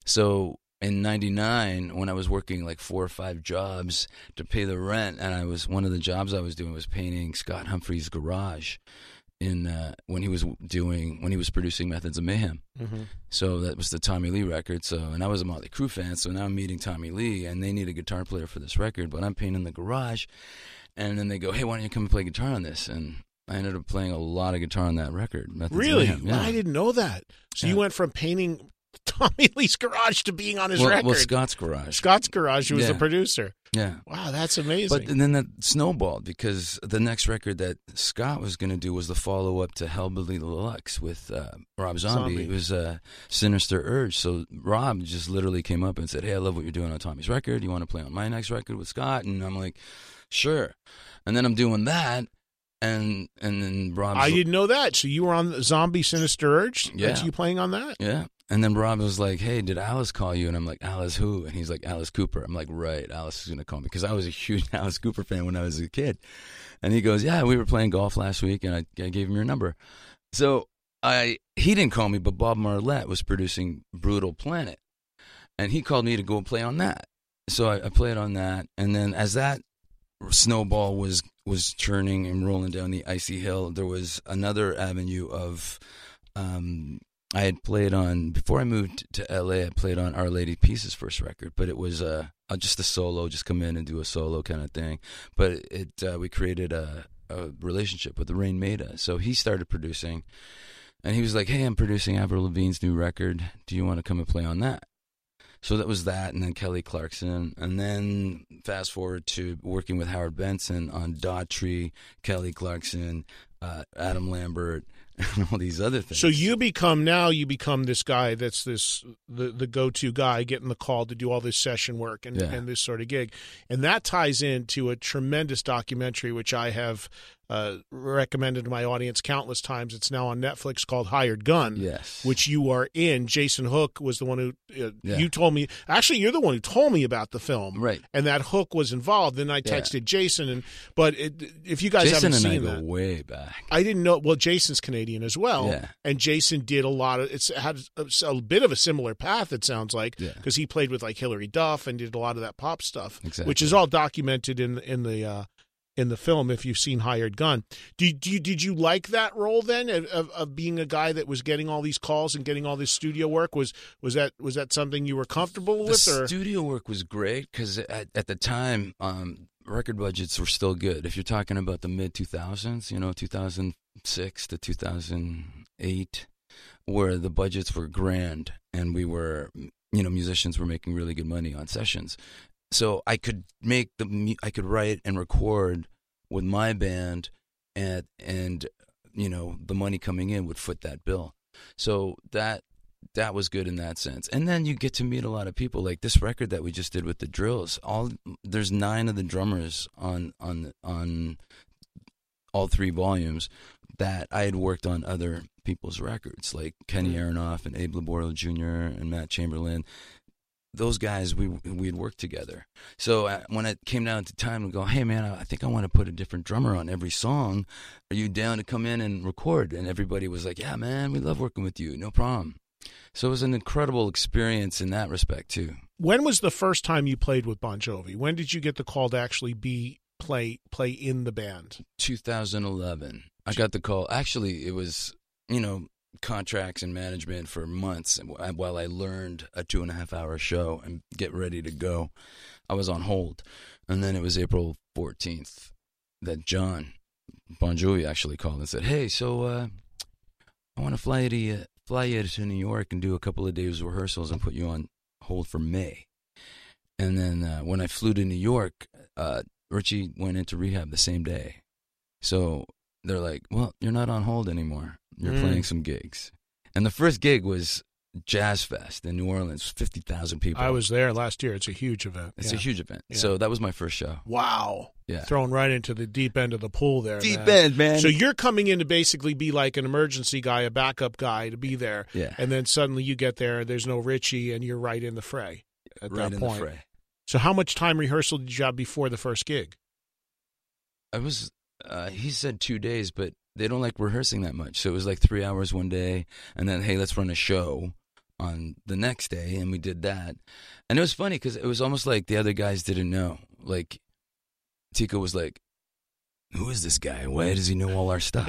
So in ninety-nine, when I was working like four or five jobs to pay the rent, and I was one of the jobs I was doing was painting Scott Humphrey's garage. In uh, when he was doing when he was producing Methods of Mayhem, Mm-hmm. so that was the Tommy Lee record. So and I was a Motley Crue fan, so now I'm meeting Tommy Lee, and they need a guitar player for this record, but I'm painting the garage, and then they go, "Hey, why don't you come and play guitar on this?" And I ended up playing a lot of guitar on that record. Methods of Really? Mayhem, yeah. I didn't know that. So you Yeah. went from painting Tommy Lee's garage to being on his well, record. well, Scott's garage. Scott's garage. Who was Yeah. the producer. Yeah. Wow, that's amazing. But then that snowballed because the next record that Scott was going to do was the follow-up to Hellbilly Deluxe with uh, Rob Zombie. Zombie. It was uh, Sinister Urge. So Rob just literally came up and said, "Hey, I love what you're doing on Tommy's record. You want to play on my next record with Scott?" And I'm like, "Sure." And then I'm doing that, And and then Rob. I didn't know that. So you were on the Zombie Sinister Urge? Yeah. That's you playing on that? Yeah. And then Rob was like, hey, did Alice call you? And I'm like, Alice who? And he's like, Alice Cooper. I'm like, right, Alice is going to call me. Because I was a huge Alice Cooper fan when I was a kid. And he goes, yeah, we were playing golf last week, and I, I gave him your number. So I he didn't call me, but Bob Marlette was producing Brutal Planet. And he called me to go play on that. So I, I played on that. And then as that snowball was was churning and rolling down the icy hill, there was another avenue of um, I had played on, before I moved to L A, I played on Our Lady Peace's first record, but it was uh, just a solo, just come in and do a solo kind of thing. But it, it uh, we created a, a relationship with Rain Maida, so he started producing, and he was like, hey, I'm producing Avril Lavigne's new record, do you want to come and play on that? So that was that, and then Kelly Clarkson, and then fast forward to working with Howard Benson on Daughtry, Kelly Clarkson, uh, Adam Lambert, and all these other things. So you become now you become this guy that's this the the go to guy getting the call to do all this session work and, Yeah. and this sort of gig, and that ties into a tremendous documentary which I have uh, recommended to my audience countless times. It's now on Netflix called Hired Gun. Yes. Which you are in. Jason Hook was the one who uh, Yeah. you told me. Actually, you're the one who told me about the film, Right. And that Hook was involved. Then I Yeah. texted Jason, and but it, if you guys Jason haven't and I seen go that, way back. I didn't know. Well, Jason's Canadian as well, Yeah. and Jason did a lot of. It's had a, a bit of a similar path. It sounds like Yeah. because he played with like Hilary Duff and did a lot of that pop stuff, Exactly. which is all documented in in the uh, in the film. If you've seen Hired Gun, do, do you, did you like that role then of, of, of being a guy that was getting all these calls and getting all this studio work? Was was that was that something you were comfortable The with? Or studio work was great because at, at the time, um, record budgets were still good. If you're talking about the mid two thousands, you know, two thousand six to two thousand eight, where the budgets were grand and we were, you know, musicians were making really good money on sessions. So I could make the, mu- I could write and record with my band, and and you know the money coming in would foot that bill. So that that was good in that sense. And then you get to meet a lot of people. Like this record that we just did with the Drills. All there's nine of the drummers on on on all three volumes that I had worked on other people's records, like Kenny Aronoff and Abe Laboriel Junior and Matt Chamberlain. Those guys, we we'd worked together. So uh, when it came down to time to go, hey man, I, I think I want to put a different drummer on every song. Are you down to come in and record? And everybody was like, yeah, man, we love working with you, no problem. So it was an incredible experience in that respect too. when was the first time you played with Bon Jovi? When did you get the call to actually be play play in the band? two thousand eleven. I got the call. Actually, it was, you know, contracts and management for months while I learned a two and a half hour show and get ready to go. I was on hold. And then it was April fourteenth that John Bon Jovi actually called and said, hey, so uh, I want to fly you to, uh, fly you to New York and do a couple of days of rehearsals and put you on hold for May. And then uh, when I flew to New York, uh, Richie went into rehab the same day. So they're like, well, you're not on hold anymore. You're mm. playing some gigs. And the first gig was Jazz Fest in New Orleans, fifty thousand people. I was there last year. It's a huge event. It's yeah. a huge event. Yeah. So that was my first show. Wow. Yeah. Thrown right into the deep end of the pool there. Deep man. end, man. So you're coming in to basically be like an emergency guy, a backup guy to be there. Yeah. And then suddenly you get there, there's no Richie, and you're right in the fray at right that in point. the fray. So how much time rehearsal did you have before the first gig? I was, uh, he said two days, but they don't like rehearsing that much. So it was like three hours one day, and then, hey, let's run a show on the next day, and we did that. And it was funny because it was almost like the other guys didn't know. Like, Tico was like, who is this guy? Why does he know all our stuff?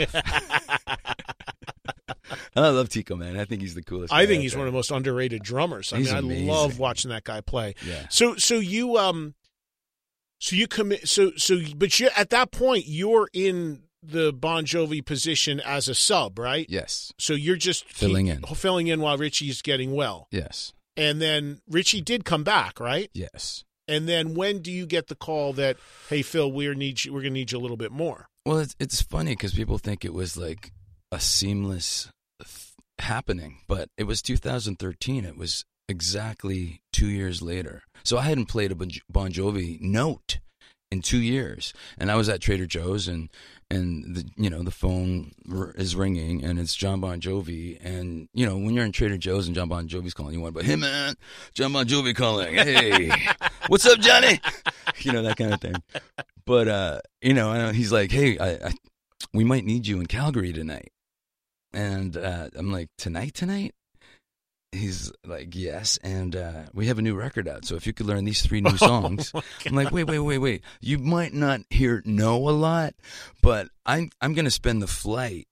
And I love Tico, man. I think he's the coolest guy I think he's there. one of the most underrated drummers. I He's mean, amazing. I love watching that guy play. Yeah. So, so you, um, so you commit, so, so, but you at that point you're in the Bon Jovi position as a sub, right? Yes. So you're just Filling keep, in. filling in while Richie's getting well. Yes. And then Richie did come back, right? Yes. And then when do you get the call that, hey, Phil, we're need you, we're going to need you a little bit more? Well, it's it's funny because people think it was like a seamless th- happening, but it was two thousand thirteen. It was exactly two years later. So I hadn't played a Bon Bon Jovi note in two years. And I was at Trader Joe's, and and the you know the phone r- is ringing, and it's John Bon Jovi. And you know when you're in Trader Joe's and John Bon Jovi's calling you, one, but hey man, John Bon Jovi calling. Hey, what's up, Johnny? You know, that kind of thing. But uh, you know, and he's like, hey, I, I we might need you in Calgary tonight. And uh, I'm like, tonight, tonight? He's like, yes, and uh, we have a new record out, so if you could learn these three new songs. Oh, I'm like, wait, wait, wait, wait. You might not hear know a lot, but I'm, I'm going to spend the flight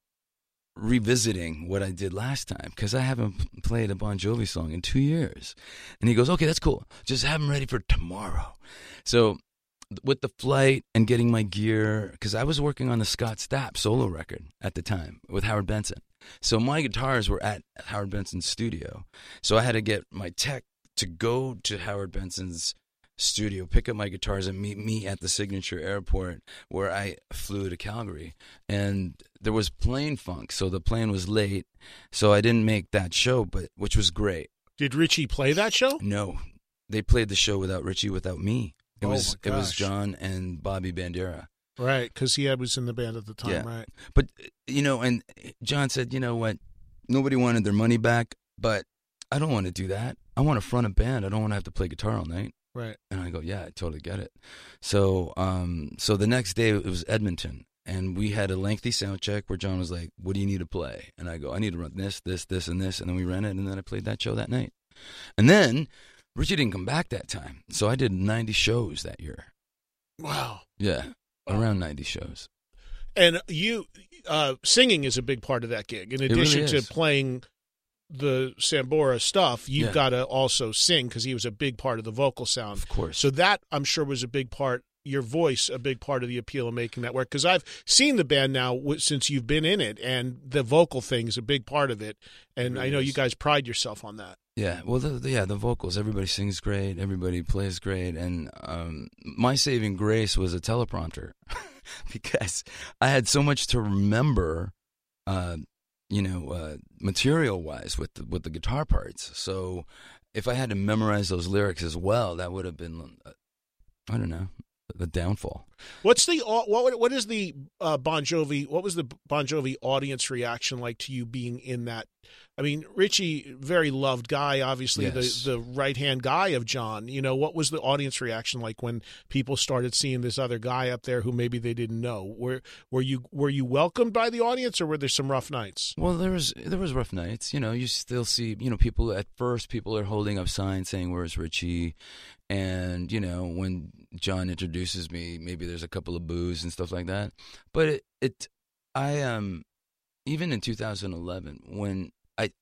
revisiting what I did last time, because I haven't played a Bon Jovi song in two years. And he goes, okay, that's cool. Just have them ready for tomorrow. So with the flight and getting my gear, because I was working on the Scott Stapp solo record at the time with Howard Benson. So my guitars were at Howard Benson's studio. So I had to get my tech to go to Howard Benson's studio, pick up my guitars, and meet me at the Signature Airport, where I flew to Calgary. And there was plane funk, so the plane was late. So I didn't make that show, but which was great. Did Richie play that show? No. They played the show without Richie, without me. It oh was my it was gosh. John and Bobby Bandera. Right, because he had, was in the band at the time, Yeah. right? But, you know, and John said, you know what, nobody wanted their money back, but I don't want to do that. I want to front a band. I don't want to have to play guitar all night. Right. And I go, yeah, I totally get it. So um, so the next day it was Edmonton, and we had a lengthy sound check where John was like, what do you need to play? And I go, I need to run this, this, this, and this. And then we ran it, and then I played that show that night. And then Richie didn't come back that time, so I did ninety shows that year. Wow. Yeah. Around ninety shows. And you, uh, singing is a big part of that gig. In It addition really to is. playing the Sambora stuff, you've Yeah. got to also sing, because he was a big part of the vocal sound. Of course. So that, I'm sure, was a big part, your voice, a big part of the appeal of making that work. Because I've seen the band now w- since you've been in it, and the vocal thing is a big part of it. And really I know is. you guys pride yourself on that. Yeah, well, the, the, yeah, the vocals. Everybody sings great. Everybody plays great. And um, my saving grace was a teleprompter, because I had so much to remember, uh, you know, uh, material-wise with the, with the guitar parts. So if I had to memorize those lyrics as well, that would have been, uh, I don't know, the downfall. What's the au- what what is the uh, Bon Jovi? What was the Bon Jovi audience reaction like to you being in that? I mean, Richie, very loved guy, obviously Yes. the the right hand guy of John. You know, what was the audience reaction like when people started seeing this other guy up there who maybe they didn't know? Were were you were you welcomed by the audience, or were there some rough nights? Well, there was there was rough nights. You know, you still see, you know, people at first people are holding up signs saying, "Where's Richie?" And you know, when John introduces me, maybe there's a couple of boos and stuff like that. But it, it I um, even in two thousand eleven, when I,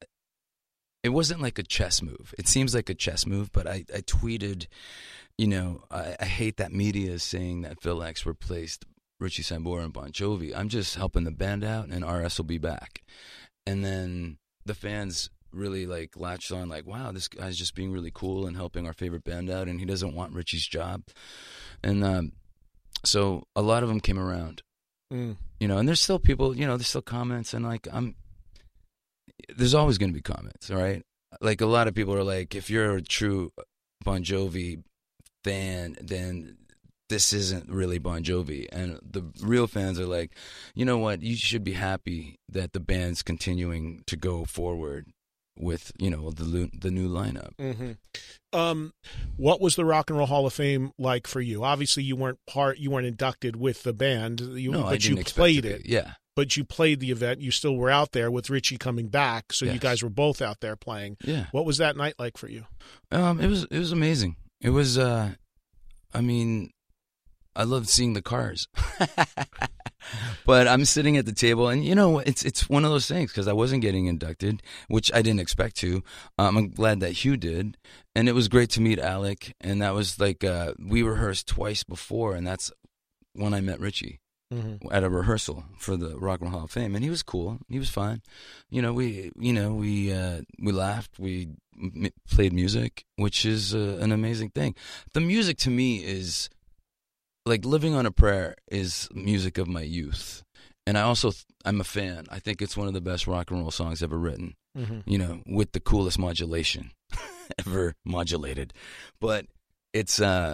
it wasn't like a chess move. It seems like a chess move, but I, I tweeted, you know, I, I hate that media is saying that Phil X replaced Richie Sambora and Bon Jovi. I'm just helping the band out, and R S will be back. And then the fans really like latched on, like, wow, this guy's just being really cool and helping our favorite band out, and he doesn't want Richie's job. And um, so a lot of them came around, Mm. you know, and there's still people, you know, there's still comments, and like, I'm, there's always going to be comments, all right? Like, a lot of people are like, if you're a true Bon Jovi fan, then this isn't really Bon Jovi. And the real fans are like, you know what, you should be happy that the band's continuing to go forward with, you know, the lu- the new lineup. Mm-hmm. Um, what was the Rock and Roll Hall of Fame like for you? Obviously, you weren't part, you weren't inducted with the band, you, No, but I didn't you expect played to it. be. Yeah. But you played the event. You still were out there with Richie coming back, so you Yes. guys were both out there playing. Yeah. What was that night like for you? Um, it was it was amazing. It was, uh, I mean, I loved seeing the cars. But I'm sitting at the table, and you know, it's it's one of those things, because I wasn't getting inducted, which I didn't expect to. Um, I'm glad that Hugh did, and it was great to meet Alec. And that was like uh, we rehearsed twice before, and that's when I met Richie. Mm-hmm. At a rehearsal for the Rock and Roll Hall of Fame, and he was cool. He was fine. You know, we you know we uh, we laughed. We m- played music, which is uh, an amazing thing. The music to me is like Living on a Prayer is music of my youth, and I also I'm a fan. I think it's one of the best rock and roll songs ever written. Mm-hmm. You know, with the coolest modulation ever modulated, but it's uh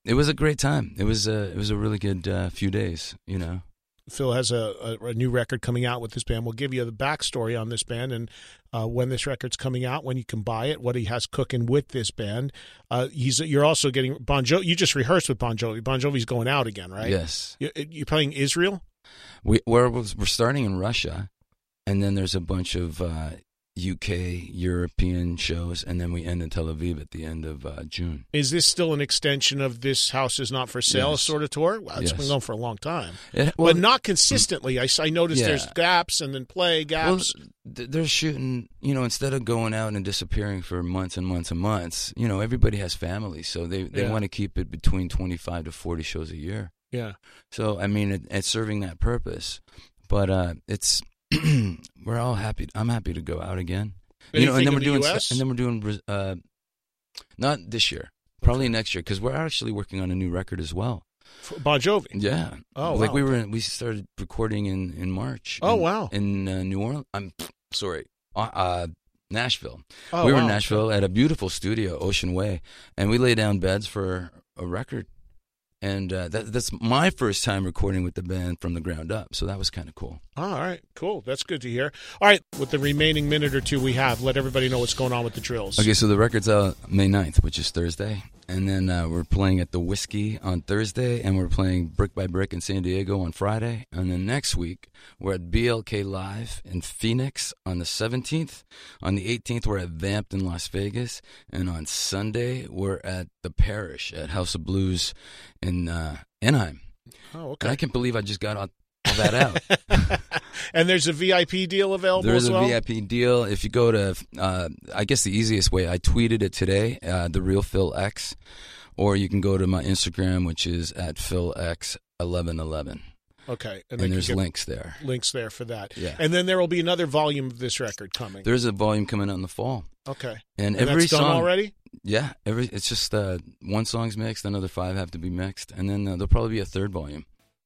it was a great time. It was a, it was a really good uh, few days, you know. Phil has a, a, a new record coming out with this band. We'll give you the backstory on this band and uh, when this record's coming out, when you can buy it, what he has cooking with this band. Uh, he's you're also getting Bon Jovi. You just rehearsed with Bon Jovi. Bon Jovi's going out again, right? Yes. You, you're playing Israel? We, we're, we're starting in Russia, and then there's a bunch of uh, U K, European shows, and then we end in Tel Aviv at the end of uh, June. Is this still an extension of This House Is Not For Sale Yes. sort of tour? Well, it's Yes. been going for a long time. It, well, but not consistently. I, I noticed Yeah. there's gaps and then play gaps. Well, th- they're shooting, you know, instead of going out and disappearing for months and months and months, you know, everybody has families, so they, they Yeah. want to keep it between twenty-five to forty shows a year. Yeah. So, I mean, it, it's serving that purpose. But uh, it's, we're all happy. I'm happy to go out again. You know, Anything and then in we're the doing, U S? and then we're doing, uh, not this year, probably next year, because we're actually working on a new record as well. For Bon Jovi. Yeah. Oh, like wow. we were, in, we started recording in in March. Oh, in, wow. In uh, New Orleans. I'm sorry, uh, uh, Nashville. Oh, we were wow. in Nashville at a beautiful studio, Ocean Way, and we lay down beds for a record. And uh, that, that's my first time recording with the band from the ground up, so that was kind of cool. All right, cool. That's good to hear. All right, with the remaining minute or two we have, let everybody know what's going on with the drills. Okay, so the record's out May ninth, which is Thursday. And then uh, we're playing at the Whiskey on Thursday, and we're playing Brick by Brick in San Diego on Friday. And then next week, we're at B L K Live in Phoenix on the seventeenth. On the eighteenth, we're at Vamped in Las Vegas. And on Sunday, we're at the Parish at House of Blues in uh, Anaheim. Oh, And okay. I can't believe I just got all, all that out. And there's a V I P deal available There is as a well? V I P deal. If you go to, uh, I guess the easiest way, I tweeted it today, uh, The Real Phil X, or you can go to my Instagram, which is at Phil X eleven eleven. Okay. And, then you there's get links there. links there for that. Yeah. And then there will be another volume of this record coming. There's a volume coming out in the fall. Okay. And, And every that's done song already? Yeah, every it's just uh, one song's mixed, another five have to be mixed, and then uh, there'll probably be a third volume.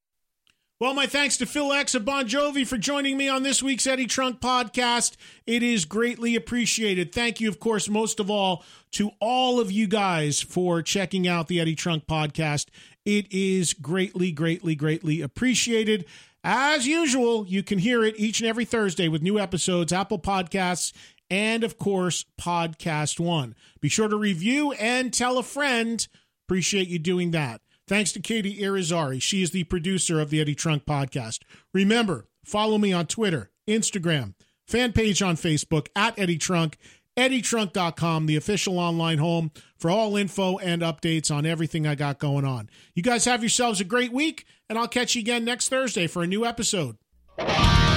Well, my thanks to Phil X of Bon Jovi for joining me on this week's Eddie Trunk podcast. It is greatly appreciated. Thank you, of course, most of all, to all of you guys for checking out the Eddie Trunk podcast. It is greatly, greatly, greatly appreciated. As usual, you can hear it each and every Thursday with new episodes, Apple Podcasts, and, of course, Podcast One. Be sure to review and tell a friend. Appreciate you doing that. Thanks to Katie Irizarry. She is the producer of the Eddie Trunk podcast. Remember, follow me on Twitter, Instagram, fan page on Facebook, at Eddie Trunk, eddie trunk dot com, the official online home for all info and updates on everything I got going on. You guys have yourselves a great week, and I'll catch you again next Thursday for a new episode.